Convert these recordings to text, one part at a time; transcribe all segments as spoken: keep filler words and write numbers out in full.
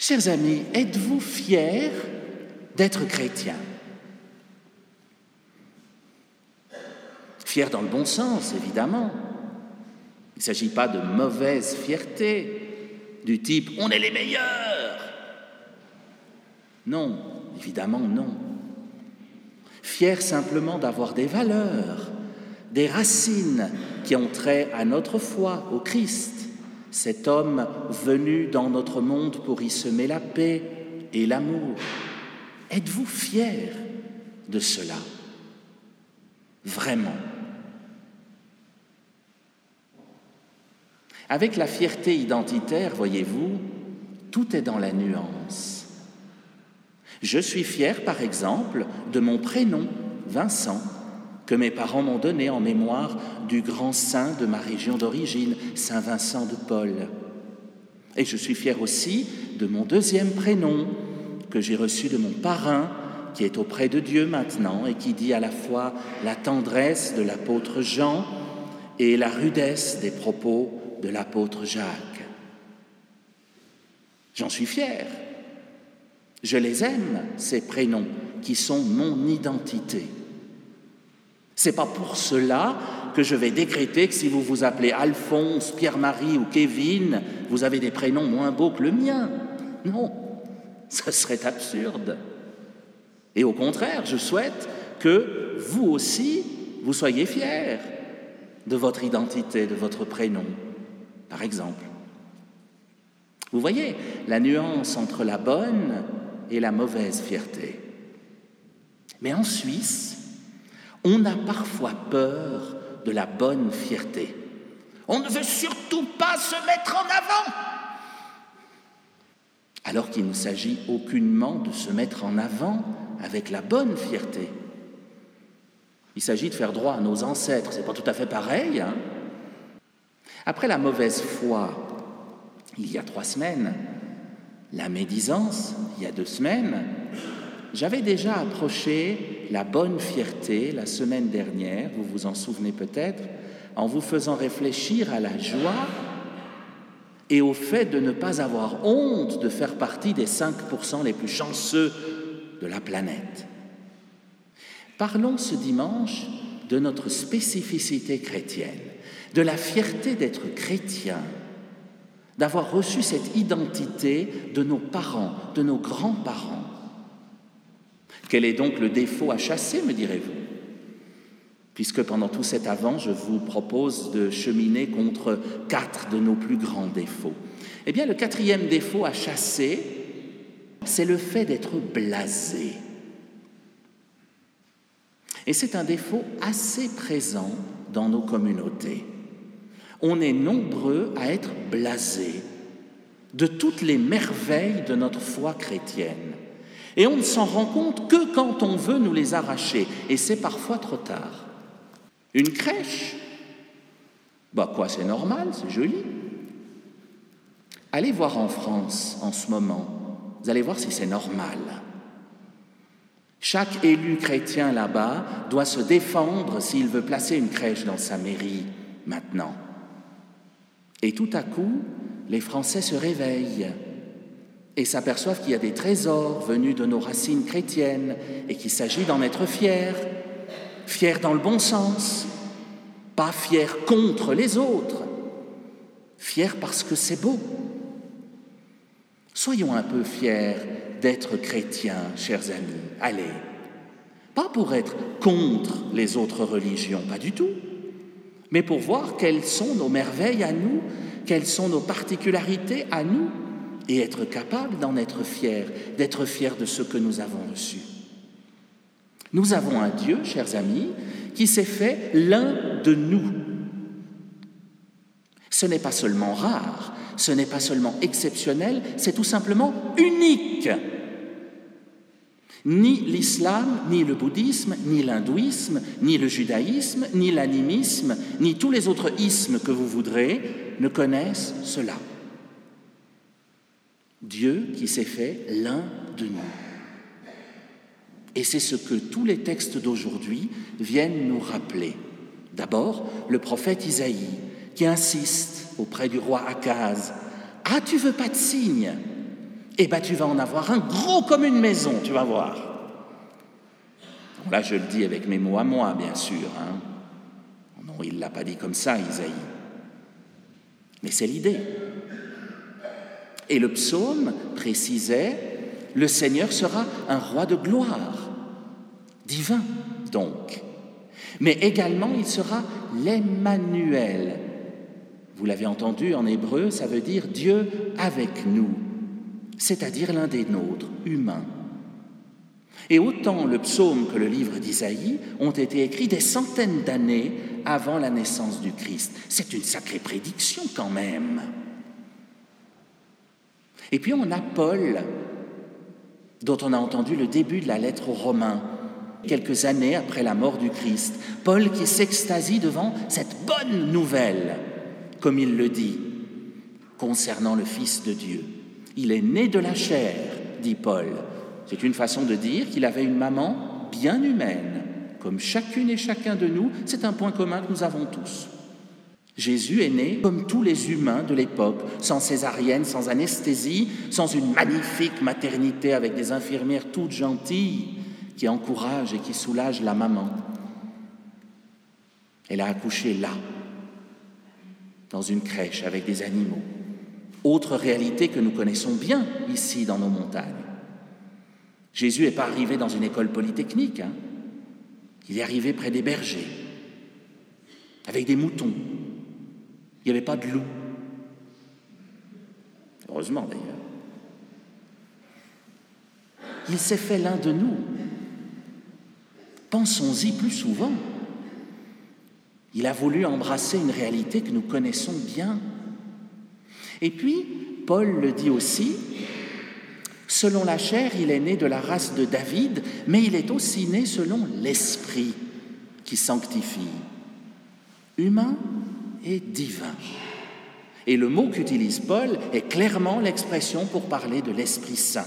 Chers amis, êtes-vous fiers d'être chrétiens? Fiers dans le bon sens, évidemment. Il ne s'agit pas de mauvaise fierté, du type « on est les meilleurs ». Non, évidemment non. Fiers simplement d'avoir des valeurs, des racines qui ont trait à notre foi, au Christ, cet homme venu dans notre monde pour y semer la paix et l'amour. Êtes-vous fiers de cela? Vraiment? Avec la fierté identitaire, voyez-vous, tout est dans la nuance. Je suis fier, par exemple, de mon prénom, Vincent, que mes parents m'ont donné en mémoire du grand saint de ma région d'origine, Saint Vincent de Paul. Et je suis fier aussi de mon deuxième prénom, que j'ai reçu de mon parrain, qui est auprès de Dieu maintenant et qui dit à la fois la tendresse de l'apôtre Jean et la rudesse des propos de l'apôtre Jacques. J'en suis fier. Je les aime, ces prénoms, qui sont mon identité. C'est pas pour cela que je vais décréter que si vous vous appelez Alphonse, Pierre-Marie ou Kevin, vous avez des prénoms moins beaux que le mien. Non, ce serait absurde. Et au contraire, je souhaite que vous aussi, vous soyez fiers de votre identité, de votre prénom, par exemple. Vous voyez la nuance entre la bonne et la mauvaise fierté. Mais en Suisse, on a parfois peur de la bonne fierté. On ne veut surtout pas se mettre en avant. Alors qu'il ne s'agit aucunement de se mettre en avant avec la bonne fierté. Il s'agit de faire droit à nos ancêtres, c'est pas tout à fait pareil, hein? Après la mauvaise foi, il y a trois semaines, la médisance, il y a deux semaines, j'avais déjà approché la bonne fierté la semaine dernière, vous vous en souvenez peut-être, en vous faisant réfléchir à la joie et au fait de ne pas avoir honte de faire partie des cinq pour cent les plus chanceux de la planète. Parlons ce dimanche de notre spécificité chrétienne, de la fierté d'être chrétien, d'avoir reçu cette identité de nos parents, de nos grands-parents. Quel est donc le défaut à chasser, me direz-vous? Puisque pendant tout cet avant, je vous propose de cheminer contre quatre de nos plus grands défauts. Eh bien, le quatrième défaut à chasser, c'est le fait d'être blasé. Et c'est un défaut assez présent dans nos communautés. On est nombreux à être blasés de toutes les merveilles de notre foi chrétienne. Et on ne s'en rend compte que quand on veut nous les arracher. Et c'est parfois trop tard. Une crèche, bah quoi, c'est normal, c'est joli. Allez voir en France en ce moment, vous allez voir si c'est normal. Chaque élu chrétien là-bas doit se défendre s'il veut placer une crèche dans sa mairie maintenant. Et tout à coup, les Français se réveillent et s'aperçoivent qu'il y a des trésors venus de nos racines chrétiennes et qu'il s'agit d'en être fiers, fiers dans le bon sens, pas fiers contre les autres, fiers parce que c'est beau. Soyons un peu fiers d'être chrétiens, chers amis, allez, pas pour être contre les autres religions, pas du tout, mais pour voir quelles sont nos merveilles à nous, quelles sont nos particularités à nous, et être capable d'en être fiers, d'être fiers de ce que nous avons reçu. Nous avons un Dieu, chers amis, qui s'est fait l'un de nous. Ce n'est pas seulement rare, ce n'est pas seulement exceptionnel, c'est tout simplement unique. Ni l'islam, ni le bouddhisme, ni l'hindouisme, ni le judaïsme, ni l'animisme, ni tous les autres ismes que vous voudrez ne connaissent cela. Dieu qui s'est fait l'un de nous. Et c'est ce que tous les textes d'aujourd'hui viennent nous rappeler. D'abord, le prophète Isaïe, qui insiste auprès du roi Akaz. « Ah, tu veux pas de signe? eh bien tu vas en avoir un gros comme une maison, tu vas voir. Bon, là, je le dis avec mes mots à moi, bien sûr. Hein. Non, il ne l'a pas dit comme ça, Isaïe. Mais c'est l'idée. Et le psaume précisait, le Seigneur sera un roi de gloire, divin donc. Mais également, il sera l'Emmanuel. Vous l'avez entendu, en hébreu, ça veut dire Dieu avec nous, c'est-à-dire l'un des nôtres, humain. Et autant le psaume que le livre d'Isaïe ont été écrits des centaines d'années avant la naissance du Christ. C'est une sacrée prédiction quand même. Et puis on a Paul, dont on a entendu le début de la lettre aux Romains, quelques années après la mort du Christ. Paul qui s'extasie devant cette bonne nouvelle, comme il le dit, concernant le Fils de Dieu. Il est né de la chair, dit Paul. C'est une façon de dire qu'il avait une maman bien humaine, comme chacune et chacun de nous. C'est un point commun que nous avons tous. Jésus est né comme tous les humains de l'époque, sans césarienne, sans anesthésie, sans une magnifique maternité avec des infirmières toutes gentilles qui encouragent et qui soulagent la maman. Elle a accouché là, dans une crèche avec des animaux. Autre réalité que nous connaissons bien ici dans nos montagnes. Jésus n'est pas arrivé dans une école polytechnique, hein. Il est arrivé près des bergers, avec des moutons. Il n'y avait pas de loups. Heureusement d'ailleurs. Il s'est fait l'un de nous. Pensons-y plus souvent. Il a voulu embrasser une réalité que nous connaissons bien. Et puis, Paul le dit aussi, selon la chair, il est né de la race de David, mais il est aussi né selon l'Esprit qui sanctifie. Humain et divin. Et le mot qu'utilise Paul est clairement l'expression pour parler de l'Esprit Saint.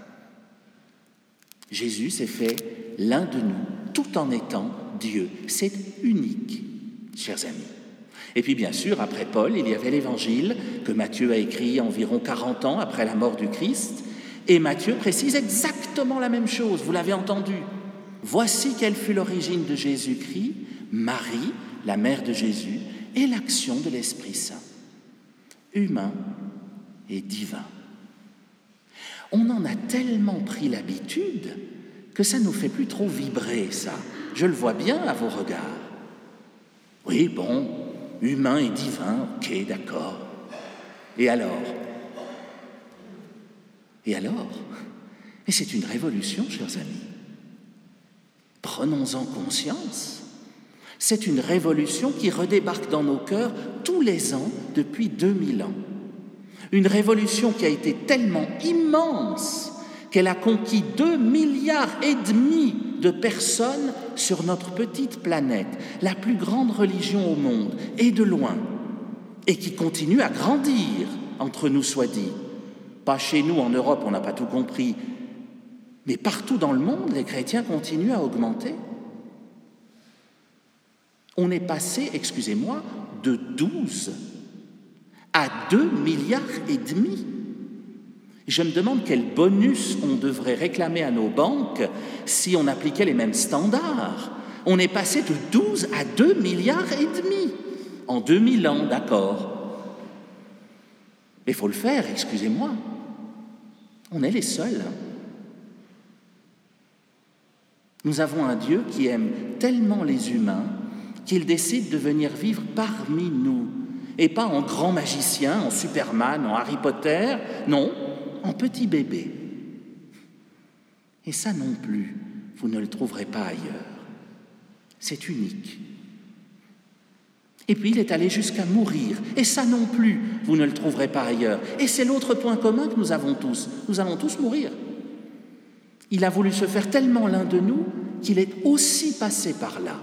Jésus s'est fait l'un de nous, tout en étant Dieu. C'est unique, chers amis. Et puis bien sûr, après Paul, il y avait l'Évangile que Matthieu a écrit environ quarante ans après la mort du Christ. Et Matthieu précise exactement la même chose, vous l'avez entendu. Voici quelle fut l'origine de Jésus-Christ, Marie, la mère de Jésus, et l'action de l'Esprit Saint, humain et divin. On en a tellement pris l'habitude que ça ne nous fait plus trop vibrer, ça. Je le vois bien à vos regards. Oui, bon, humain et divin, ok, d'accord. Et alors ? Et alors ? Et c'est une révolution, chers amis. Prenons-en conscience. C'est une révolution qui redébarque dans nos cœurs tous les ans depuis deux mille ans. Une révolution qui a été tellement immense qu'elle a conquis deux milliards et demi de personnes sur notre petite planète, la plus grande religion au monde, et de loin, et qui continue à grandir, entre nous soit dit. Pas chez nous en Europe, on n'a pas tout compris, mais partout dans le monde, les chrétiens continuent à augmenter. On est passé, excusez-moi, de douze à deux milliards et demi. Je me demande quel bonus on devrait réclamer à nos banques si on appliquait les mêmes standards. On est passé de douze à deux milliards et demi en deux mille ans, d'accord. Mais il faut le faire, excusez-moi. On est les seuls. Nous avons un Dieu qui aime tellement les humains qu'il décide de venir vivre parmi nous, et pas en grand magicien, en Superman, en Harry Potter, non, en petit bébé. Et ça non plus, vous ne le trouverez pas ailleurs. C'est unique. Et puis il est allé jusqu'à mourir, et ça non plus, vous ne le trouverez pas ailleurs. Et c'est l'autre point commun que nous avons tous, nous allons tous mourir. Il a voulu se faire tellement l'un de nous qu'il est aussi passé par là.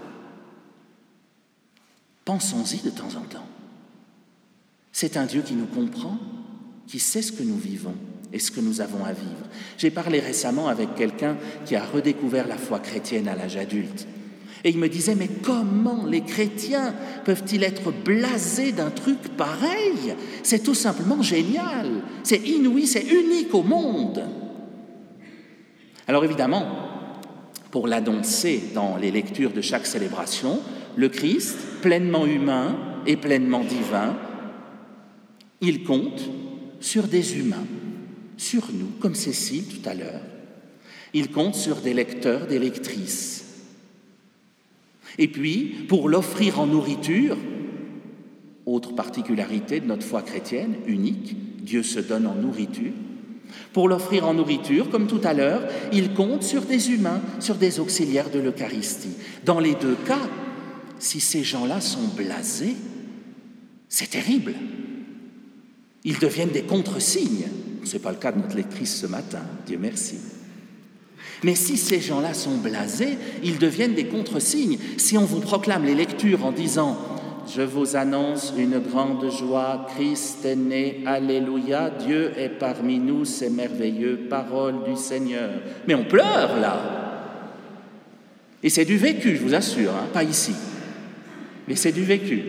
Pensons-y de temps en temps. C'est un Dieu qui nous comprend, qui sait ce que nous vivons et ce que nous avons à vivre. J'ai parlé récemment avec quelqu'un qui a redécouvert la foi chrétienne à l'âge adulte. Et il me disait, mais comment les chrétiens peuvent-ils être blasés d'un truc pareil? C'est tout simplement génial, c'est inouï, c'est unique au monde. Alors évidemment, pour l'annoncer dans les lectures de chaque célébration, le Christ, pleinement humain et pleinement divin, il compte sur des humains, sur nous, comme Cécile tout à l'heure. Il compte sur des lecteurs, des lectrices. Et puis, pour l'offrir en nourriture, autre particularité de notre foi chrétienne, unique, Dieu se donne en nourriture. Pour l'offrir en nourriture, comme tout à l'heure, il compte sur des humains, sur des auxiliaires de l'Eucharistie. Dans les deux cas, si ces gens-là sont blasés, c'est terrible. Ils deviennent des contre-signes. Ce n'est pas le cas de notre lectrice ce matin, Dieu merci. Mais si ces gens-là sont blasés, ils deviennent des contre-signes. Si on vous proclame les lectures en disant « Je vous annonce une grande joie, Christ est né, Alléluia, Dieu est parmi nous, c'est merveilleux, parole du Seigneur. » Mais on pleure là. Et c'est du vécu, je vous assure, hein, pas ici. Mais c'est du vécu.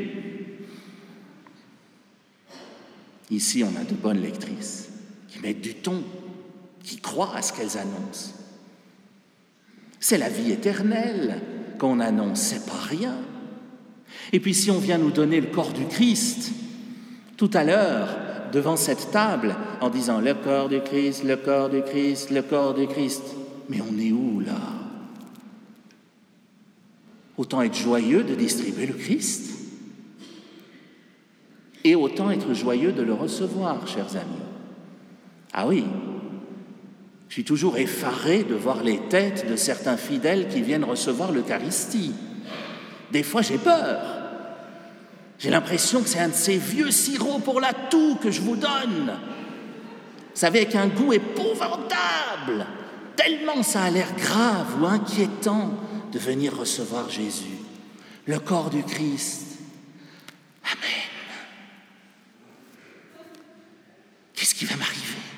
Ici, on a de bonnes lectrices qui mettent du ton, qui croient à ce qu'elles annoncent. C'est la vie éternelle qu'on annonce, c'est pas rien. Et puis si on vient nous donner le corps du Christ, tout à l'heure, devant cette table, en disant « le corps du Christ, le corps du Christ, le corps du Christ », mais on est où là? Autant être joyeux de distribuer le Christ, et autant être joyeux de le recevoir, chers amis. Ah oui, je suis toujours effaré de voir les têtes de certains fidèles qui viennent recevoir l'Eucharistie. Des fois, j'ai peur. J'ai l'impression que c'est un de ces vieux sirops pour la toux que je vous donne. Vous savez, avec un goût épouvantable. Tellement ça a l'air grave ou inquiétant de venir recevoir Jésus. Le corps du Christ. Amen. Qu'est-ce qui va m'arriver?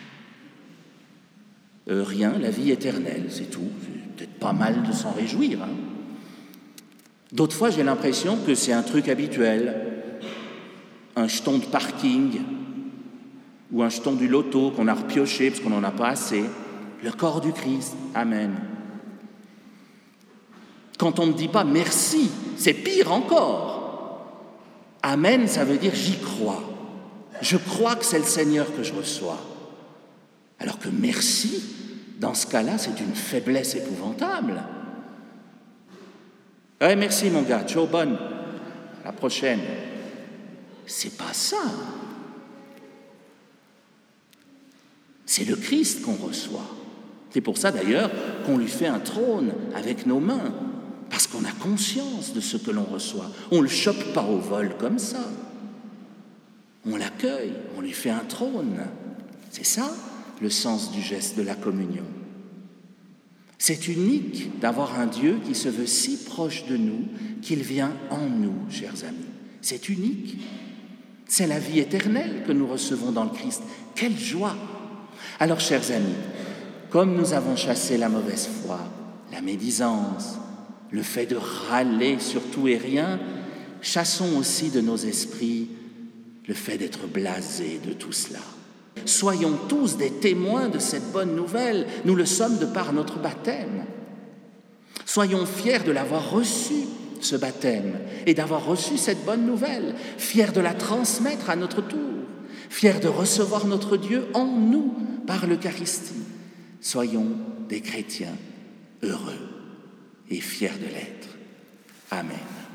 Euh, rien, la vie éternelle, c'est tout. C'est peut-être pas mal de s'en réjouir. Hein. D'autres fois, j'ai l'impression que c'est un truc habituel. Un jeton de parking ou un jeton du loto qu'on a repioché parce qu'on n'en a pas assez. Le corps du Christ. Amen. Quand on ne dit pas merci, c'est pire encore. Amen, ça veut dire j'y crois. Je crois que c'est le Seigneur que je reçois. Alors que merci, dans ce cas-là, c'est une faiblesse épouvantable. Ouais, merci mon gars, ciao, bonne, à la prochaine. C'est pas ça. C'est le Christ qu'on reçoit. C'est pour ça d'ailleurs qu'on lui fait un trône avec nos mains, parce qu'on a conscience de ce que l'on reçoit. On ne le chope pas au vol comme ça. On l'accueille, on lui fait un trône. C'est ça le sens du geste de la communion. C'est unique d'avoir un Dieu qui se veut si proche de nous qu'il vient en nous, chers amis. C'est unique. C'est la vie éternelle que nous recevons dans le Christ. Quelle joie! Alors, chers amis, comme nous avons chassé la mauvaise foi, la médisance, le fait de râler sur tout et rien, chassons aussi de nos esprits le fait d'être blasés de tout cela. Soyons tous des témoins de cette bonne nouvelle. Nous le sommes de par notre baptême. Soyons fiers de l'avoir reçu, ce baptême, et d'avoir reçu cette bonne nouvelle, fiers de la transmettre à notre tour, fiers de recevoir notre Dieu en nous par l'Eucharistie. Soyons des chrétiens heureux et fiers de l'être. Amen.